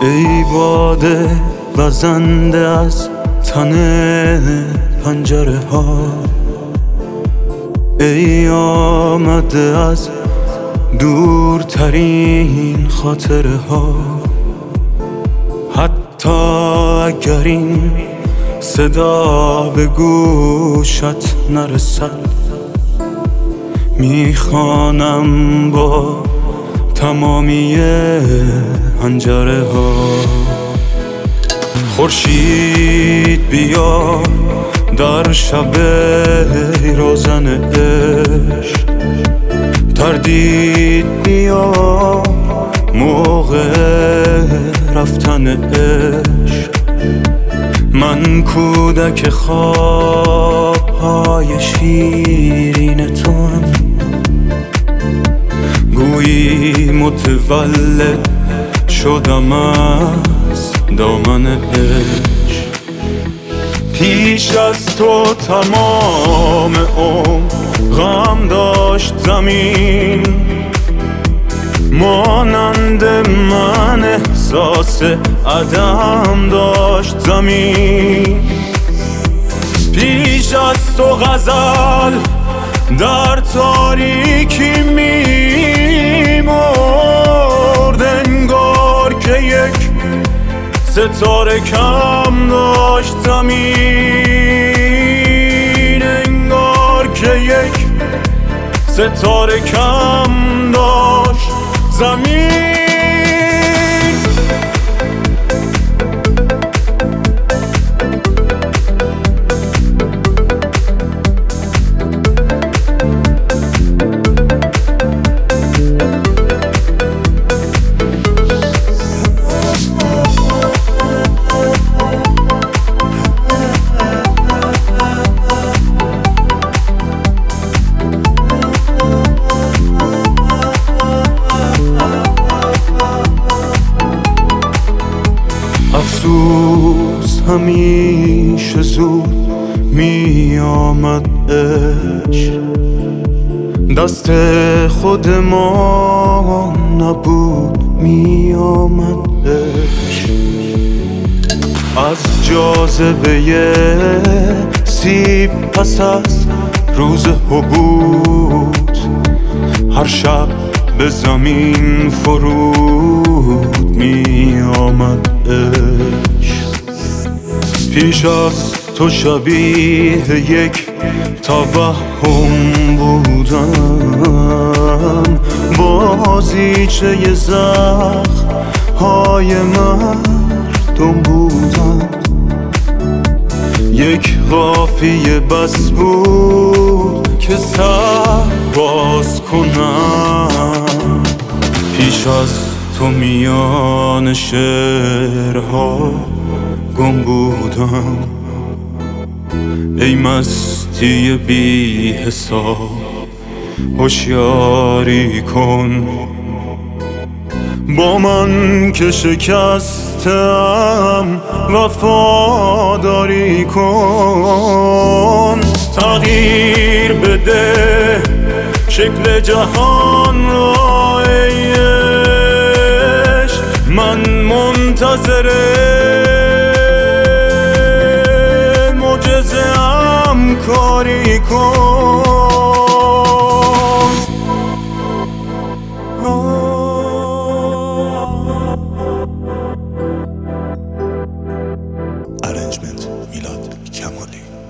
ای باده وزنده از تن پنجره ها، ای آمده از دورترین خاطره ها. حتی اگر این صدا به گوشت نرسد، میخوانم با تمامی حنجره ها. خورشید بیا در شب روزن عشق، تردید بیا موقع رفتن عشق. من کودک خوابهای شیرین توام، گویی متولد شدم از دامن عشق. پیش از تو تمام عمر غم داشت زمین، مانند من احساس عدم داشت زمین. پیش از تو غزل در تاریکی میمرد، انگار که یک ستاره کم داشت زمین، انگار که یک ستاره کم داشت زمین. افسوس همیشه زود می آمد عشق، دست خود ما نبود می آمد عشق. از جاذبه سیب پس از روز حبوط، هر شب به زمین فرود می آمد عشق. پیش از تو شبیه یک توهم بودم، بازیچه زخم‌های مردم بودم. یک قافیه بس بود که سر باز کنم. پیش از تو میان شعرها گم بودم. ای مستی بی حساب هوشیاری کن، با من که شکستم وفاداری کن. تغییر بده شکل جهان را ای عشق، من منتظر معجزه ام، کاری کن. Arrangement میلاد کمالی.